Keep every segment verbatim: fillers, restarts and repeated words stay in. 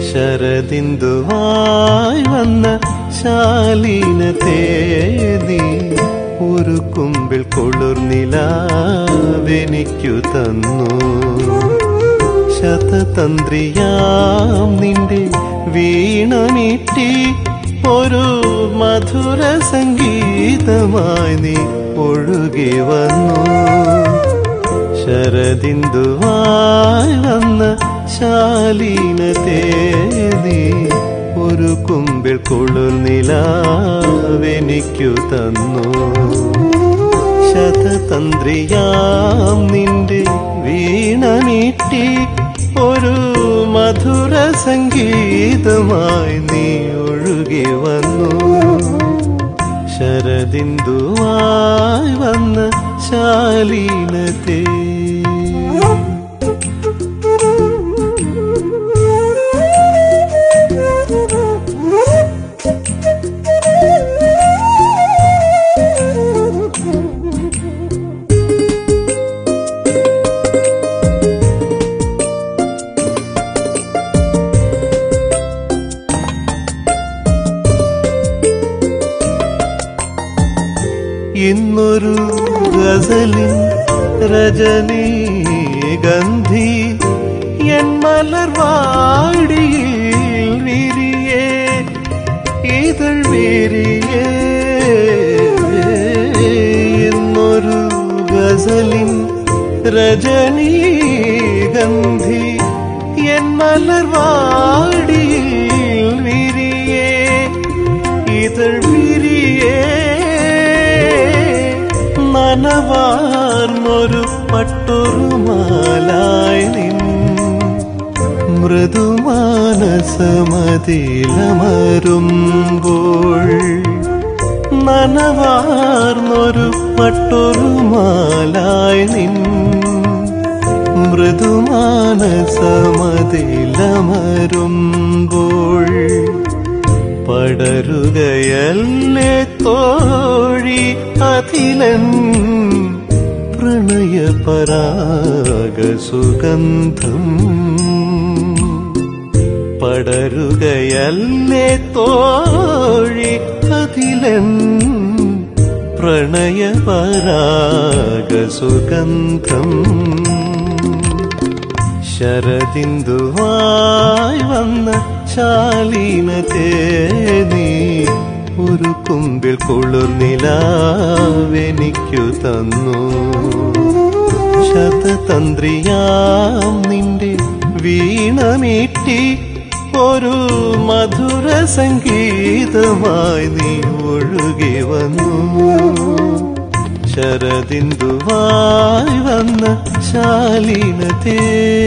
ശരദിന്ദുവായി വന്ന ശാലീനത്തെ നീ ഒരു കുമ്പിൽ കുളിർനിലാവെനിക്കു തന്നു. ശതതന്ത്രിയാം നിന്റെ വീണമീട്ടി ഒരു മധുര സംഗീതമായി നീ ഒഴുകി വന്നു. ശരദിന്ദുവായി വന്ന ശാലീനത്തെ നീ ഒരു കുമ്പിൽ കുളിർനിലാവെനിക്കു തന്നു. ശതതന്ത്രിയാം നിന്റെ വീണമീട്ടി ഒരു മധുര സംഗീതമായി നീ ഒഴുകി വന്നു. ശരദിന്ദുവായി വന്ന ശാലീനത്തെ ഇന്നൊരു ഗസലിൻ രജനീഗന്ധി എൻ മലർവാടിയിൽ വിരിയേ ഇതൾ വിരിയേ. ഇന്നൊരു ഗസലിൻ രജനീഗന്ധി എൻ മലർവാടിയിൽ വിരിയേ ഇതൾ വിരിയേ. നനവാർന്നൊരു പട്ടുറുമാലായി നിൻ മൃദുമാനസമതിലമരുമ്പോൾ. നനവാർന്നൊരു പട്ടുറുമാലായി നിൻ മൃദുമാനസമതിലമരുമ്പോൾ. പടരുകയല്ലേ തോഴി അതിലൻ പ്രണയപരാഗസുഗന്ധം. പടരുകയല്ലേ തോഴി അതിലൻ പ്രണയപരാഗസുഗന്ധം. ശരദിന്ദുവായി വന്ന ശാലീനത്തെ നീ ഒരു കുമ്പിൽ കുളിർനിലാവെനിക്കു തന്നു. ശതതന്ത്രിയാം നിന്റെ വീണമീട്ടി ഒരു മധുര സംഗീതമായി നീ ഒഴുകി വന്നു. ശരദിന്ദുവായി വന്ന ശാലീനത്തെ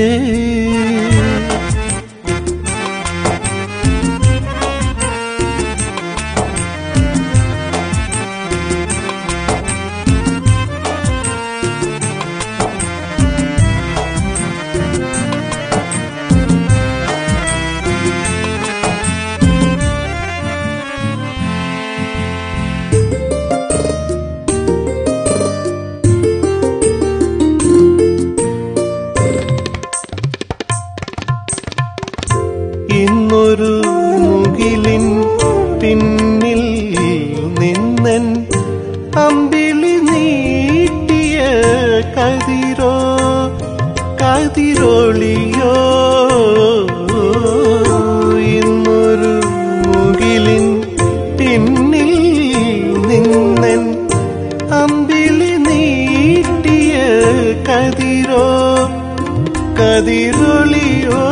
ഇന്നൊരു മുകിലിൻ പിന്നിൽ നിന്നൻ അമ്പിളി നീട്ടിയ കതിരോ കതിരൊളിയോ. ഇന്നൊരു മുകിലിൻ പിന്നിൽ നിന്നൻ അമ്പിളി നീട്ടിയ കതിരോ കതിരൊളിയോ.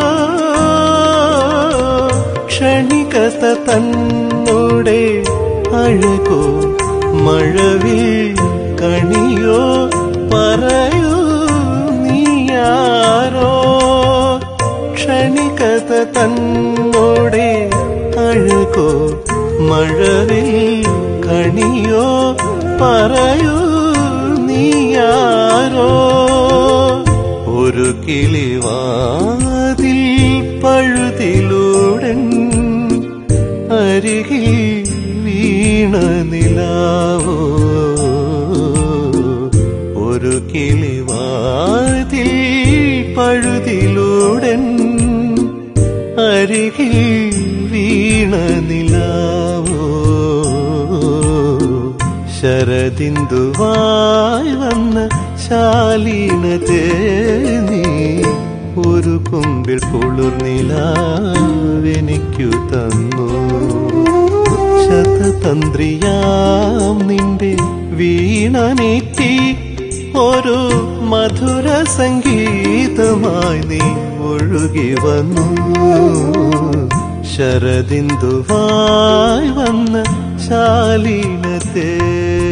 ക്ഷണികത തന്നോടെ അഴകോ മഴവിൽ കണിയോ പറയൂ നീയാരോ. ക്ഷണികത തന്നോടെ അഴകോ മഴവിൽ കണിയോ പറയൂ നീയാരോ. ഒരു കിളിവാതിൽ പഴുതിലൂടൻ അരികിൽ വീണ നിലാവോ. ഒരു കിളിവാതിൽ പഴുതിലൂടൻ അരികിൽ ശരദിന്ദുവായി വന്ന ശാലീനതേ നീ ഒരു കൊമ്പിൽ കുളിർനിലാവെനിക്കു തന്നു. ശതതന്ത്രിയാം നിന്റെ വീണമീട്ടി ഒരു മധുര സംഗീതമായി നീ ഒഴുകി വന്നു. ശരദിന്ദുവായി വന്ന ശാലീനതേ